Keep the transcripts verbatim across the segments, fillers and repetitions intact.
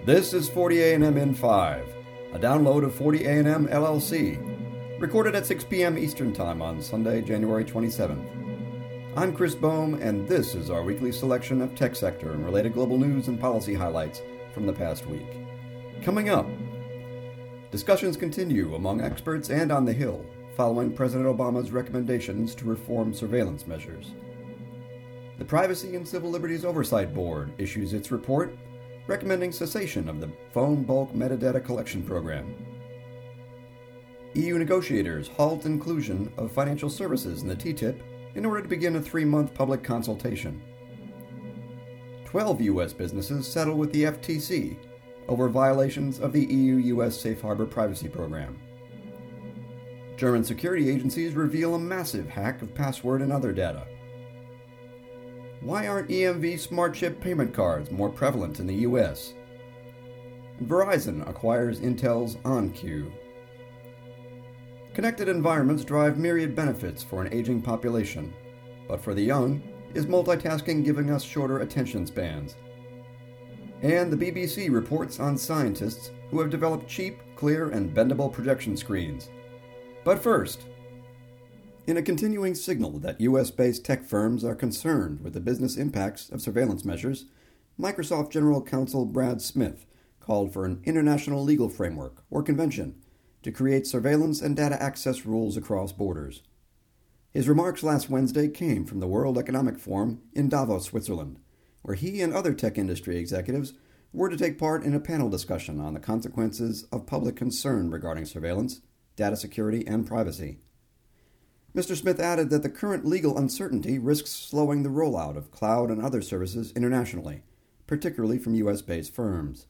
This is forty A and M in five, a download of forty A and M L L C, recorded at six p.m. Eastern Time on Sunday, January twenty-seventh. I'm Chris Bohm, and this is our weekly selection of tech sector and related global news and policy highlights from the past week. Coming up, discussions continue among experts and on the Hill following President Obama's recommendations to reform surveillance measures. The Privacy and Civil Liberties Oversight Board issues its report recommending cessation of the phone bulk metadata collection program. E U negotiators halt inclusion of financial services in the T T I P in order to begin a three-month public consultation. Twelve U S businesses settle with the F T C over violations of the E U-U S Safe Harbor privacy program. German security agencies reveal a massive hack of password and other data. Why aren't E M V smart chip payment cards more prevalent in the U S? Verizon acquires Intel's OnQ. Connected environments drive myriad benefits for an aging population, but for the young, is multitasking giving us shorter attention spans? And the B B C reports on scientists who have developed cheap, clear, and bendable projection screens. But first, in a continuing signal that U S-based tech firms are concerned with the business impacts of surveillance measures, Microsoft General Counsel Brad Smith called for an international legal framework, or convention, to create surveillance and data access rules across borders. His remarks last Wednesday came from the World Economic Forum in Davos, Switzerland, where he and other tech industry executives were to take part in a panel discussion on the consequences of public concern regarding surveillance, data security, and privacy. Mister Smith added that the current legal uncertainty risks slowing the rollout of cloud and other services internationally, particularly from U S-based firms.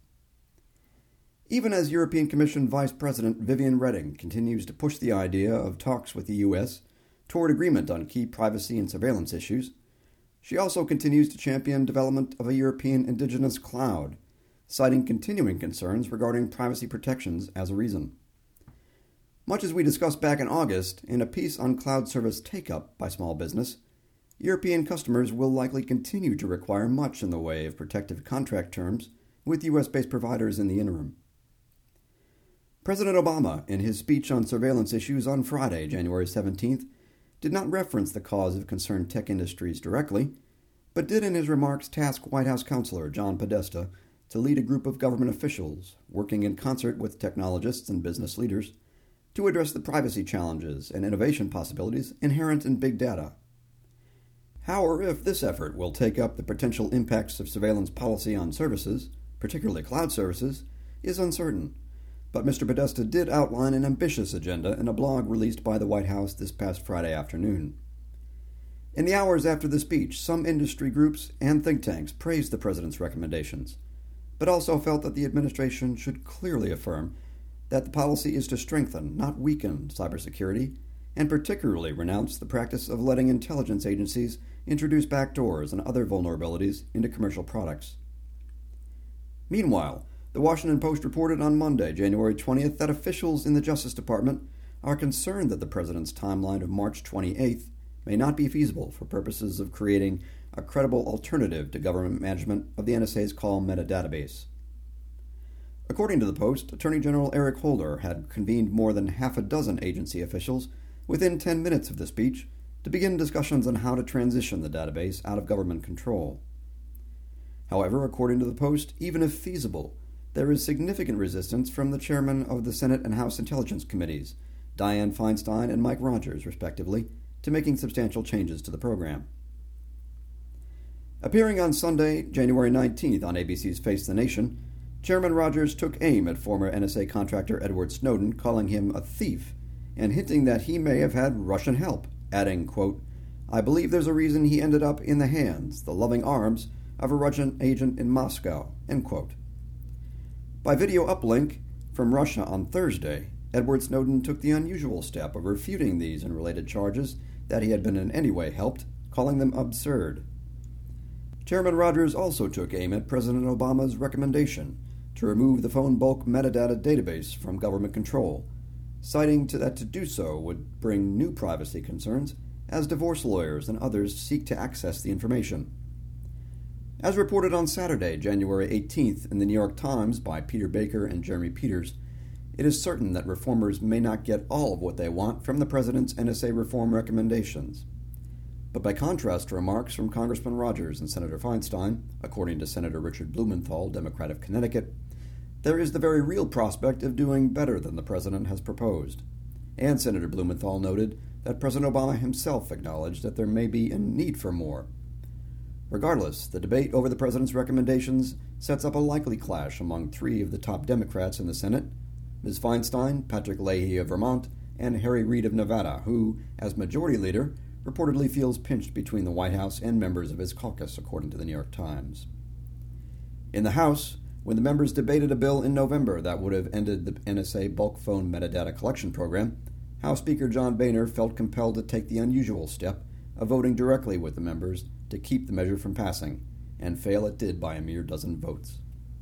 Even as European Commission Vice President Viviane Reding continues to push the idea of talks with the U S toward agreement on key privacy and surveillance issues, she also continues to champion development of a European indigenous cloud, citing continuing concerns regarding privacy protections as a reason. Much as we discussed back in August in a piece on cloud service take-up by small business, European customers will likely continue to require much in the way of protective contract terms with U S-based providers in the interim. President Obama, in his speech on surveillance issues on Friday, January seventeenth, did not reference the cause of concerned tech industries directly, but did in his remarks task White House counselor John Podesta to lead a group of government officials working in concert with technologists and business leaders to address the privacy challenges and innovation possibilities inherent in big data. How or if this effort will take up the potential impacts of surveillance policy on services, particularly cloud services, is uncertain, but Mister Podesta did outline an ambitious agenda in a blog released by the White House this past Friday afternoon. In the hours after the speech, some industry groups and think tanks praised the president's recommendations, but also felt that the administration should clearly affirm that the policy is to strengthen, not weaken, cybersecurity, and particularly renounce the practice of letting intelligence agencies introduce backdoors and other vulnerabilities into commercial products. Meanwhile, the Washington Post reported on Monday, January twentieth, that officials in the Justice Department are concerned that the president's timeline of March twenty-eighth may not be feasible for purposes of creating a credible alternative to government management of the N S A's call metadatabase. According to the Post, Attorney General Eric Holder had convened more than half a dozen agency officials within ten minutes of the speech to begin discussions on how to transition the database out of government control. However, according to the Post, even if feasible, there is significant resistance from the chairmen of the Senate and House Intelligence Committees, Dianne Feinstein and Mike Rogers, respectively, to making substantial changes to the program. Appearing on Sunday, January nineteenth on A B C's Face the Nation, Chairman Rogers took aim at former N S A contractor Edward Snowden, calling him a thief, and hinting that he may have had Russian help, adding, quote, "I believe there's a reason he ended up in the hands, the loving arms, of a Russian agent in Moscow," end quote. By video uplink from Russia on Thursday, Edward Snowden took the unusual step of refuting these and related charges that he had been in any way helped, calling them absurd. Chairman Rogers also took aim at President Obama's recommendation to remove the phone bulk metadata database from government control, citing to that to do so would bring new privacy concerns as divorce lawyers and others seek to access the information. As reported on Saturday, January eighteenth, in the New York Times by Peter Baker and Jeremy Peters, it is certain that reformers may not get all of what they want from the president's N S A reform recommendations. But by contrast to remarks from Congressman Rogers and Senator Feinstein, according to Senator Richard Blumenthal, Democrat of Connecticut, there is the very real prospect of doing better than the president has proposed. And Senator Blumenthal noted that President Obama himself acknowledged that there may be a need for more. Regardless, the debate over the president's recommendations sets up a likely clash among three of the top Democrats in the Senate, Miz Feinstein, Patrick Leahy of Vermont, and Harry Reid of Nevada, who, as majority leader, reportedly feels pinched between the White House and members of his caucus, according to the New York Times. In the House, when the members debated a bill in November that would have ended the N S A bulk phone metadata collection program, House Speaker John Boehner felt compelled to take the unusual step of voting directly with the members to keep the measure from passing, and fail it did by a mere dozen votes.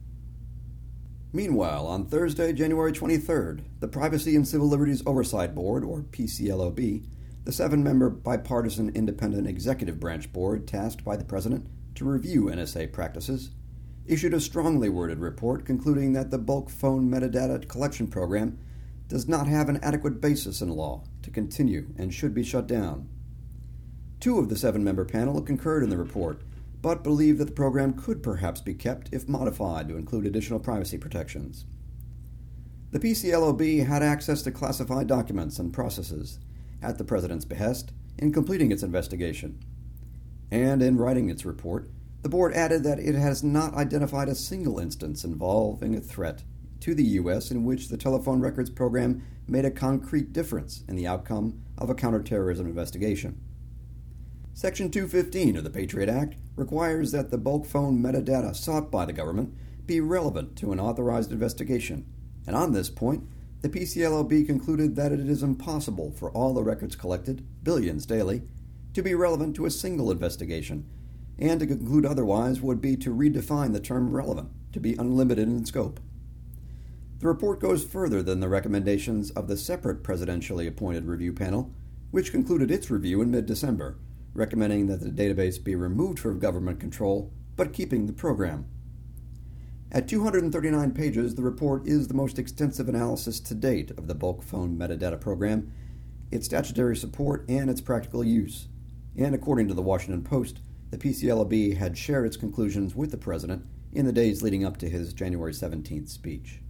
Meanwhile, on Thursday, January twenty-third, the Privacy and Civil Liberties Oversight Board, or P C L O B, the seven-member bipartisan independent executive branch board tasked by the president to review N S A practices, issued a strongly worded report concluding that the bulk phone metadata collection program does not have an adequate basis in law to continue and should be shut down. Two of the seven-member panel concurred in the report, but believed that the program could perhaps be kept if modified to include additional privacy protections. The P C L O B had access to classified documents and processes, at the president's behest, in completing its investigation. And in writing its report, the board added that it has not identified a single instance involving a threat to the U S in which the telephone records program made a concrete difference in the outcome of a counterterrorism investigation. Section two fifteen of the Patriot Act requires that the bulk phone metadata sought by the government be relevant to an authorized investigation, and on this point, the P C L O B concluded that it is impossible for all the records collected, billions daily, to be relevant to a single investigation, and to conclude otherwise would be to redefine the term relevant to be unlimited in scope. The report goes further than the recommendations of the separate presidentially appointed review panel, which concluded its review in mid-December, recommending that the database be removed from government control, but keeping the program. At two hundred thirty-nine pages, the report is the most extensive analysis to date of the bulk phone metadata program, its statutory support, and its practical use. And according to the Washington Post, the P C L O B had shared its conclusions with the president in the days leading up to his January seventeenth speech.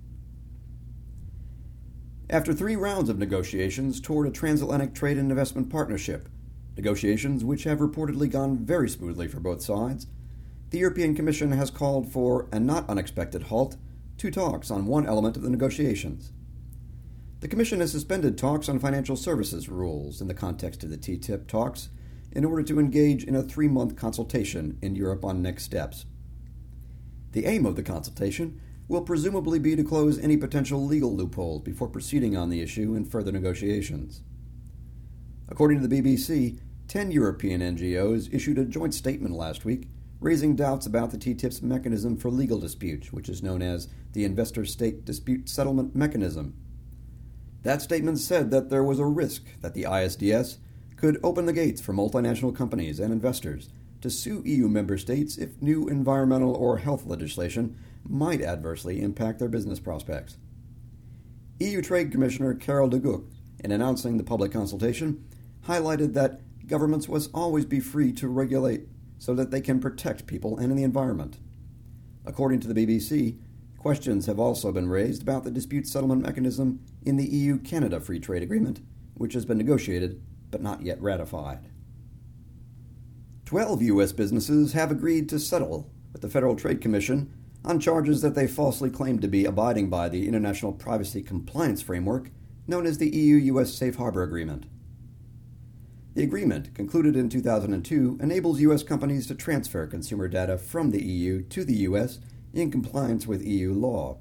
After three rounds of negotiations toward a transatlantic trade and investment partnership, negotiations which have reportedly gone very smoothly for both sides, the European Commission has called for a not unexpected halt to talks on one element of the negotiations. The Commission has suspended talks on financial services rules in the context of the T T I P talks in order to engage in a three-month consultation in Europe on next steps. The aim of the consultation will presumably be to close any potential legal loopholes before proceeding on the issue in further negotiations. According to the B B C, ten European N G Os issued a joint statement last week raising doubts about the T T I P's mechanism for legal disputes, which is known as the Investor-State Dispute Settlement Mechanism. That statement said that there was a risk that the I S D S could open the gates for multinational companies and investors to sue E U member states if new environmental or health legislation might adversely impact their business prospects. E U Trade Commissioner Karel de Gucht, in announcing the public consultation, highlighted that governments must always be free to regulate so that they can protect people and the environment. According to the B B C, questions have also been raised about the dispute settlement mechanism in the E U-Canada Free Trade Agreement, which has been negotiated but not yet ratified. Twelve U S businesses have agreed to settle with the Federal Trade Commission on charges that they falsely claimed to be abiding by the International Privacy Compliance Framework known as the E U U S Safe Harbor Agreement. The agreement, concluded in two thousand two, enables U S companies to transfer consumer data from the E U to the U S in compliance with E U law.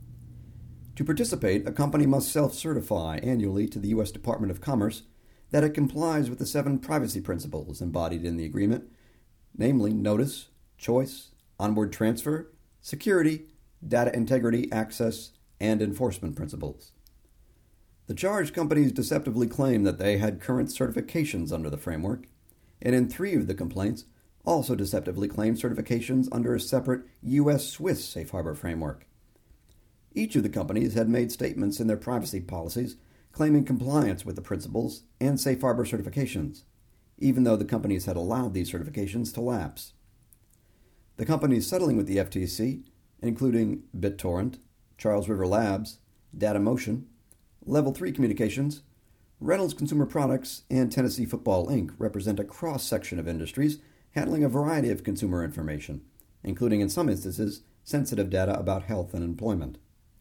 To participate, a company must self-certify annually to the U S Department of Commerce that it complies with the seven privacy principles embodied in the agreement, namely notice, choice, onward transfer, security, data integrity, access, and enforcement principles. The charged companies deceptively claim that they had current certifications under the framework, and in three of the complaints, also deceptively claimed certifications under a separate U S Swiss safe harbor framework. Each of the companies had made statements in their privacy policies claiming compliance with the principles and safe harbor certifications, even though the companies had allowed these certifications to lapse. The companies settling with the F T C, including BitTorrent, Charles River Labs, DataMotion, Level three Communications, Reynolds Consumer Products, and Tennessee Football Incorporated, represent a cross-section of industries handling a variety of consumer information, including in some instances sensitive data about health and employment.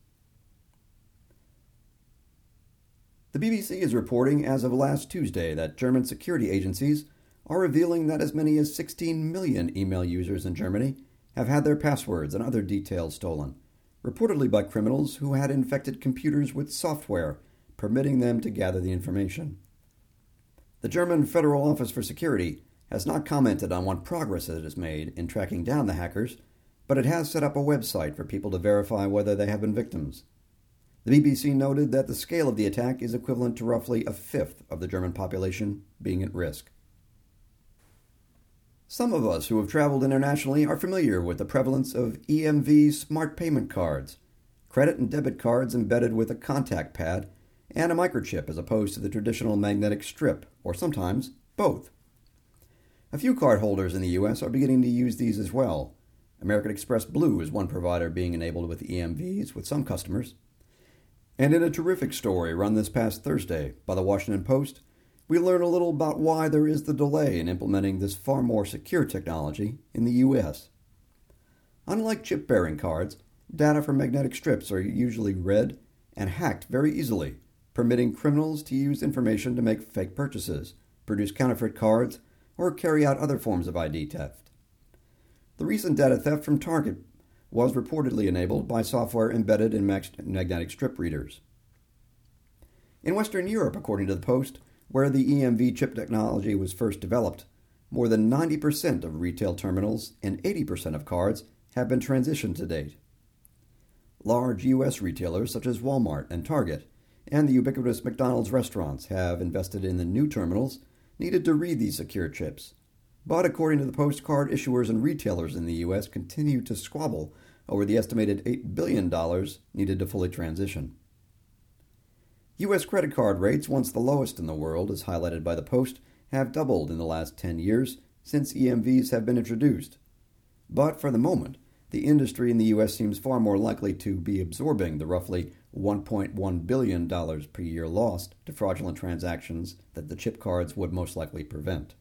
The B B C is reporting as of last Tuesday that German security agencies are revealing that as many as sixteen million email users in Germany have had their passwords and other details stolen, reportedly by criminals who had infected computers with software, permitting them to gather the information. The German Federal Office for Security has not commented on what progress it has made in tracking down the hackers, but it has set up a website for people to verify whether they have been victims. The B B C noted that the scale of the attack is equivalent to roughly a fifth of the German population being at risk. Some of us who have traveled internationally are familiar with the prevalence of E M V smart payment cards, credit and debit cards embedded with a contact pad and a microchip as opposed to the traditional magnetic strip, or sometimes both. A few cardholders in the U S are beginning to use these as well. American Express Blue is one provider being enabled with E M Vs with some customers. And in a terrific story run this past Thursday by the Washington Post, we learn a little about why there is the delay in implementing this far more secure technology in the U S. Unlike chip-bearing cards, data from magnetic strips are usually read and hacked very easily, permitting criminals to use information to make fake purchases, produce counterfeit cards, or carry out other forms of I D theft. The recent data theft from Target was reportedly enabled by software embedded in magnetic strip readers. In Western Europe, according to the Post, where the E M V chip technology was first developed, more than ninety percent of retail terminals and eighty percent of cards have been transitioned to date. Large U S retailers such as Walmart and Target and the ubiquitous McDonald's restaurants have invested in the new terminals needed to read these secure chips. But according to the Post, card issuers and retailers in the U S continue to squabble over the estimated eight billion dollars needed to fully transition. U S credit card rates, once the lowest in the world, as highlighted by the Post, have doubled in the last ten years since E M Vs have been introduced. But for the moment, the industry in the U S seems far more likely to be absorbing the roughly one point one billion dollars per year lost to fraudulent transactions that the chip cards would most likely prevent.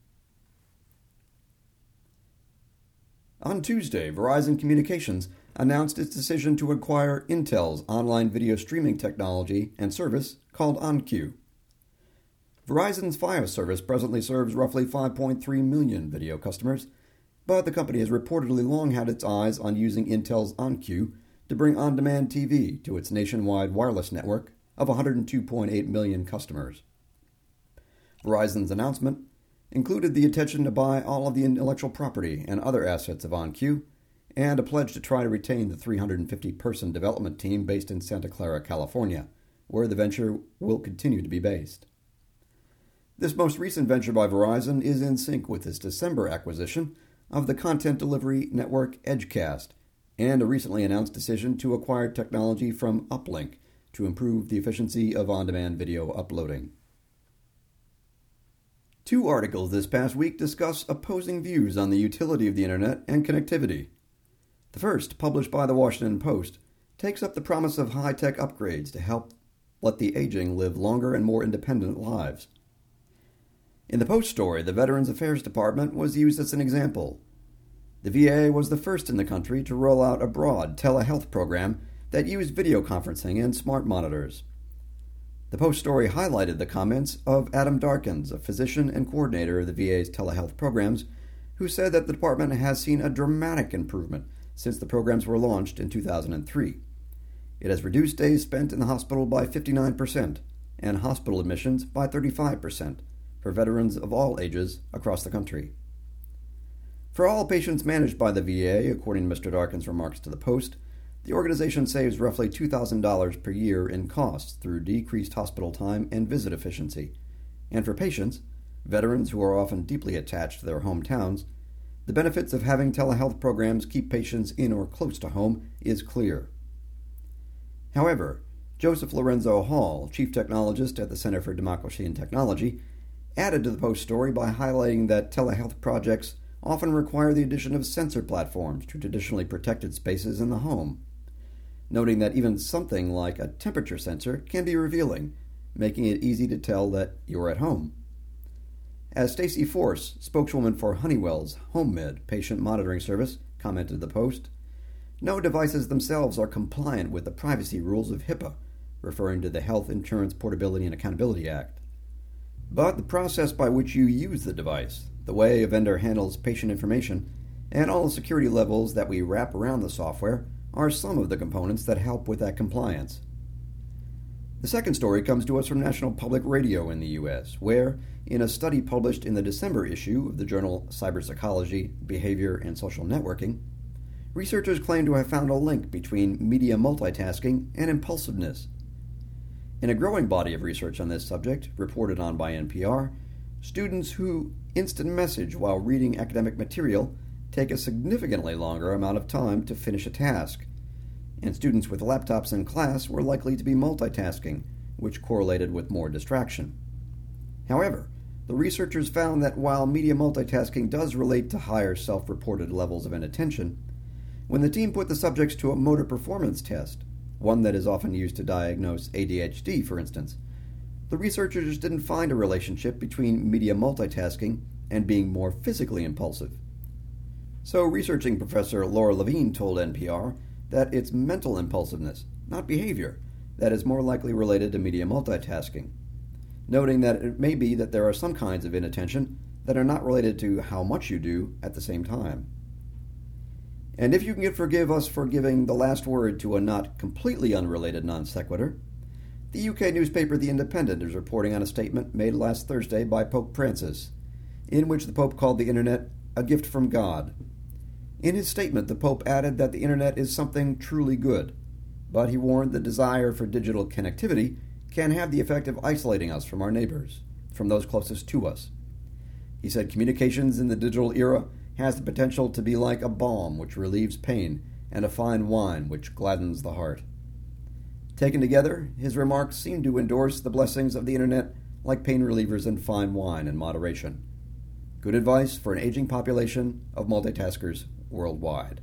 On Tuesday, Verizon Communications announced its decision to acquire Intel's online video streaming technology and service called OnCue. Verizon's Fios service presently serves roughly five point three million video customers, but the company has reportedly long had its eyes on using Intel's OnCue to bring on-demand T V to its nationwide wireless network of one hundred two point eight million customers. Verizon's announcement included the intention to buy all of the intellectual property and other assets of OnCue, and a pledge to try to retain the three hundred fifty person development team based in Santa Clara, California, where the venture will continue to be based. This most recent venture by Verizon is in sync with its December acquisition of the content delivery network Edgecast, and a recently announced decision to acquire technology from Uplink to improve the efficiency of on-demand video uploading. Two articles this past week discuss opposing views on the utility of the Internet and connectivity. The first, published by the Washington Post, takes up the promise of high-tech upgrades to help let the aging live longer and more independent lives. In the Post story, the Veterans Affairs Department was used as an example. The V A was the first in the country to roll out a broad telehealth program that used video conferencing and smart monitors. The Post story highlighted the comments of Adam Darkins, a physician and coordinator of the V A's telehealth programs, who said that the department has seen a dramatic improvement since the programs were launched in two thousand three. It has reduced days spent in the hospital by fifty-nine percent and hospital admissions by thirty-five percent for veterans of all ages across the country. For all patients managed by the V A, according to Mister Darkins' remarks to the Post, the organization saves roughly two thousand dollars per year in costs through decreased hospital time and visit efficiency. And for patients, veterans who are often deeply attached to their hometowns, the benefits of having telehealth programs keep patients in or close to home is clear. However, Joseph Lorenzo Hall, chief technologist at the Center for Democracy and Technology, added to the Post story by highlighting that telehealth projects often require the addition of sensor platforms to traditionally protected spaces in the home, noting that even something like a temperature sensor can be revealing, making it easy to tell that you're at home. As Stacy Force, spokeswoman for Honeywell's HomeMed patient monitoring service, commented in the Post, no devices themselves are compliant with the privacy rules of HIPAA, referring to the Health Insurance Portability and Accountability Act. But the process by which you use the device, the way a vendor handles patient information, and all the security levels that we wrap around the software are some of the components that help with that compliance. The second story comes to us from National Public Radio in the U S, where, in a study published in the December issue of the journal Cyberpsychology, Behavior, and Social Networking, researchers claim to have found a link between media multitasking and impulsiveness. In a growing body of research on this subject, reported on by N P R, students who instant message while reading academic material take a significantly longer amount of time to finish a task, and students with laptops in class were likely to be multitasking, which correlated with more distraction. However, the researchers found that while media multitasking does relate to higher self-reported levels of inattention, when the team put the subjects to a motor performance test, one that is often used to diagnose A D H D, for instance, the researchers didn't find a relationship between media multitasking and being more physically impulsive. So researching Professor Laura Levine told N P R that it's mental impulsiveness, not behavior, that is more likely related to media multitasking, noting that it may be that there are some kinds of inattention that are not related to how much you do at the same time. And if you can forgive us for giving the last word to a not completely unrelated non sequitur, the U K newspaper The Independent is reporting on a statement made last Thursday by Pope Francis, in which the Pope called the Internet a gift from God. In his statement, the Pope added that the Internet is something truly good, but he warned the desire for digital connectivity can have the effect of isolating us from our neighbors, from those closest to us. He said communications in the digital era has the potential to be like a balm which relieves pain and a fine wine which gladdens the heart. Taken together, his remarks seem to endorse the blessings of the Internet like pain relievers and fine wine in moderation. Good advice for an aging population of multitaskers worldwide.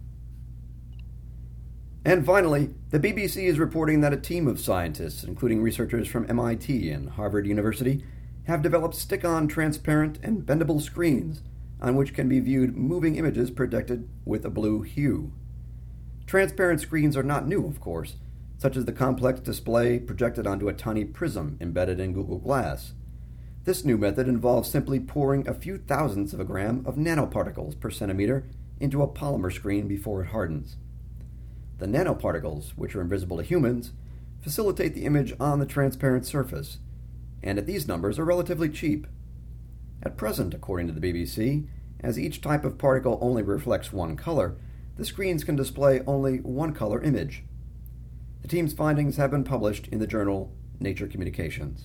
And finally, the B B C is reporting that a team of scientists, including researchers from M I T and Harvard University, have developed stick-on transparent and bendable screens on which can be viewed moving images projected with a blue hue. Transparent screens are not new, of course, such as the complex display projected onto a tiny prism embedded in Google Glass. This new method involves simply pouring a few thousandths of a gram of nanoparticles per centimeter into a polymer screen before it hardens. The nanoparticles, which are invisible to humans, facilitate the image on the transparent surface, and at these numbers are relatively cheap. At present, according to the B B C, as each type of particle only reflects one color, the screens can display only one color image. The team's findings have been published in the journal Nature Communications.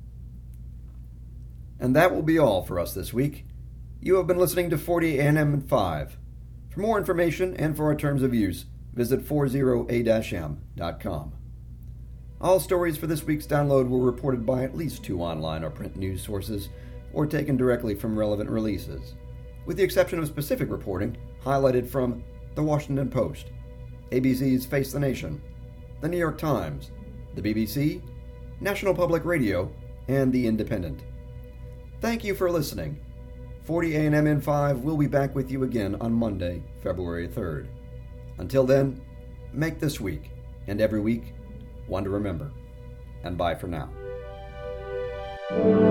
And that will be all for us this week. You have been listening to forty A M and five. For more information and for our terms of use, visit forty A M dot com. All stories for this week's download were reported by at least two online or print news sources, or taken directly from relevant releases, with the exception of specific reporting highlighted from The Washington Post, A B C's Face the Nation, The New York Times, the B B C, National Public Radio, and The Independent. Thank you for listening. forty A M and five will be back with you again on Monday, February third. Until then, make this week, and every week, one to remember. And bye for now.